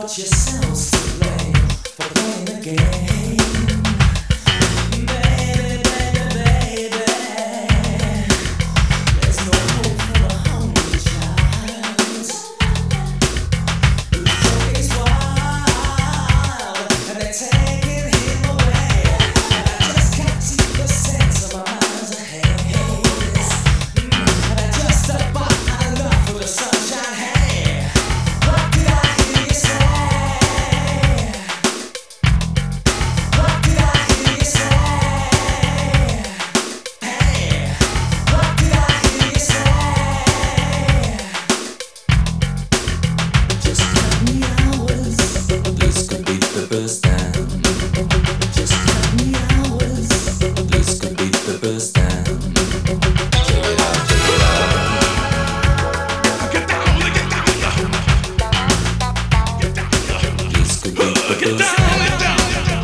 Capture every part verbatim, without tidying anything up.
got yourselves to blame for playing the game. Baby, baby, baby, there's no hope for the hungry child. Whose joke is wild, and they're taking him away. And I just can't keep the sense of my mind's ahead. And I just about had enough of the sunshine. Hey, what did I hear you say? What did I hear you say? Hey, what did I hear you say? Just cut me hours. This could be the first time. Just cut me hours. This could be the first time. Check it out, check it out. Get down, get down, get down. This could be the Get first down, time. get down, get down.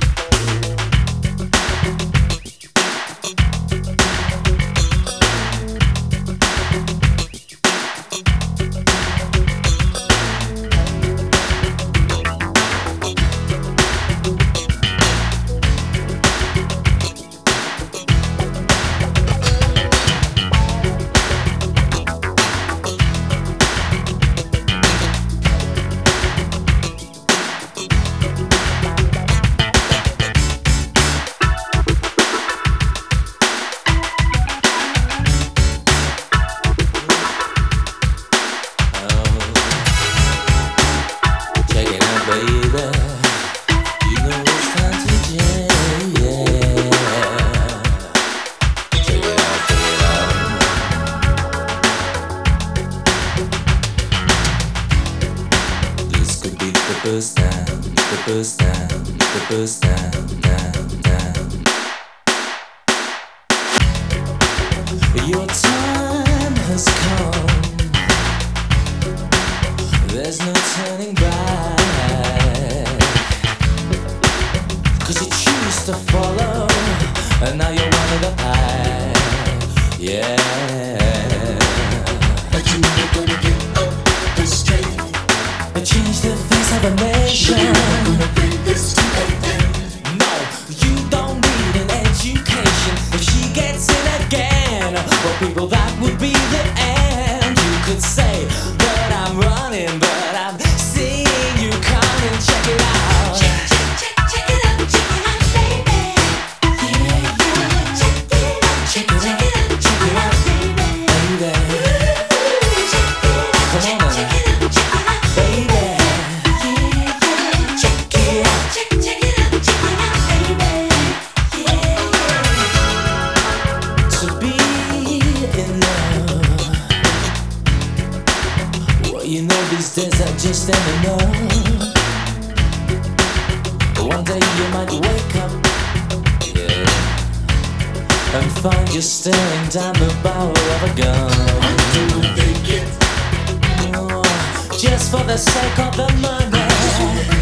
Check it out, baby. You know it's time to jam. Check it out, check it out. This could be the first time, the first time, the first time, time, time. Your time has come. There's no turning back. Cause you choose to follow, and now you're one of the pack. Yeah. But you never gonna get up this straight. I changed the face of a nation. You're never gonna bring this to an end. No, you don't need an education. If she gets in again, for people that would be the end. You could say that I'm running, but I'm seeing you coming. Check it out. Check, check, check, check it out, check it out, baby. Yeah, yeah, check it out, check, check it out, check it out, baby. Baby, Check it out, Come check, on now. check it out, check it out, baby. yeah, yeah, check it out, check, check it out, check it out, baby. Yeah, To be in love. Well, you know these days I just ain't enough. One day you might wake up, yeah, and find you're staring down the barrel of a gun. Do they get Oh, just for the sake of the money.